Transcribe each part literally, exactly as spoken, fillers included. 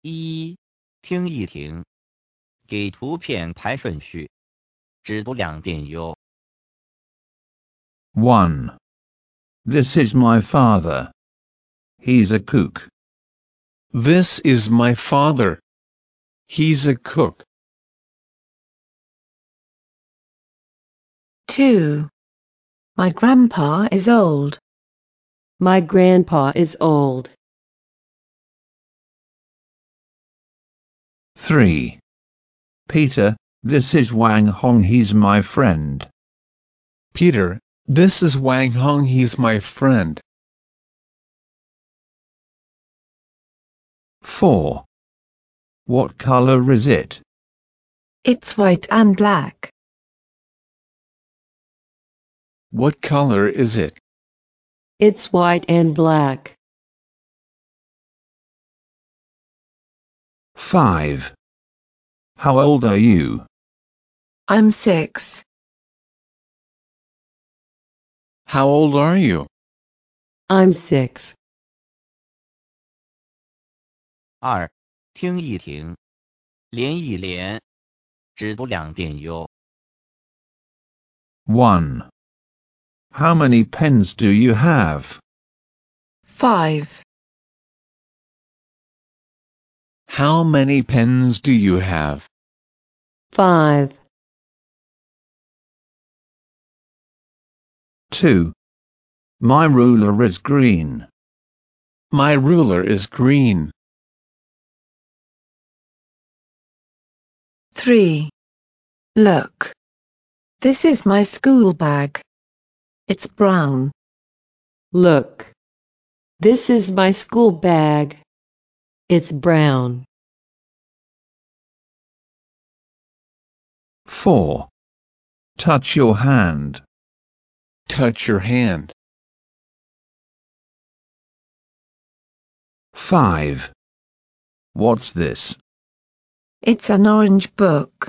一，听一听，给图片排顺序，只读两遍哟。 one. This is my father. He's a cook. This is my father. He's a cook. two. My grandpa is old. My grandpa is old. three. Peter, this is Wang Hong, he's my friend. Peter, this is Wang Hong, he's my friend. four. What color is it? It's white and black. What color is it? It's white and black. five. How old are you? I'm six. How old are you? I'm six. 二，听一听，连一连，只读两遍哟。 one. How many pens do you have? five. How many pens do you have? Five. two. My ruler is green. My ruler is green. three. Look. This is my school bag. It's brown. Look. This is my school bag. It's brown. four. Touch your hand. Touch your hand. five. What's this? It's an orange book.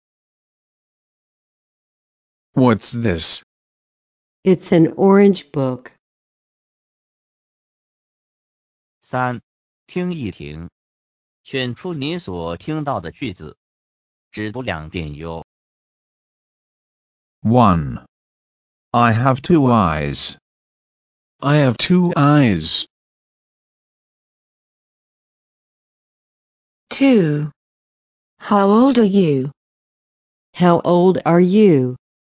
What's this? It's an orange book. 三，听一听，选出你所听到的句子，只读两遍哟。 one. I have two eyes. I have two eyes. two. How old are you? How old are you?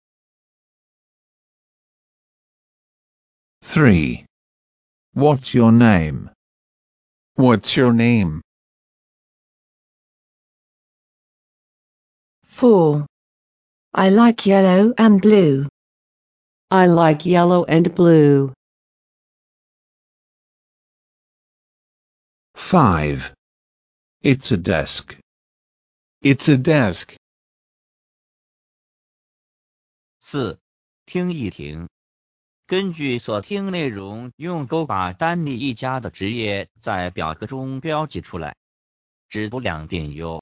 three. What's your name? What's your name? four. I like yellow and blue. I like yellow and blue. five. It's a desk. It's a desk. 四，听一听，根据所听内容，用勾把丹尼一家的职业在表格中标记出来，只读两遍哟。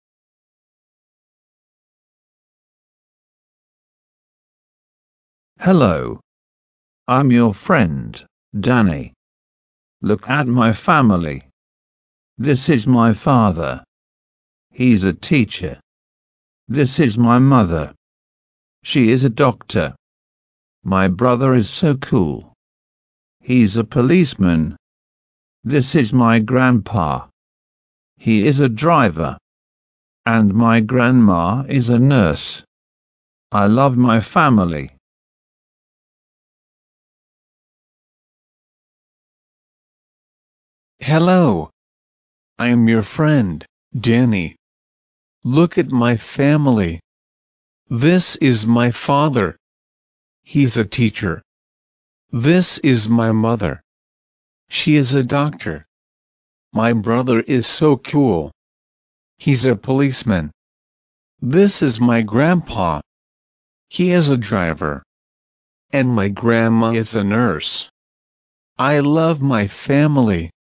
Hello. I'm your friend, Danny. Look at my family. This is my father. He's a teacher. This is my mother. She is a doctor. My brother is so cool. He's a policeman. This is my grandpa. He is a driver. And my grandma is a nurse. I love my family. Hello. I am your friend, Danny. Look at my family. This is my father. He's a teacher. This is my mother. She is a doctor. My brother is so cool. He's a policeman. This is my grandpa. He is a driver. And my grandma is a nurse. I love my family.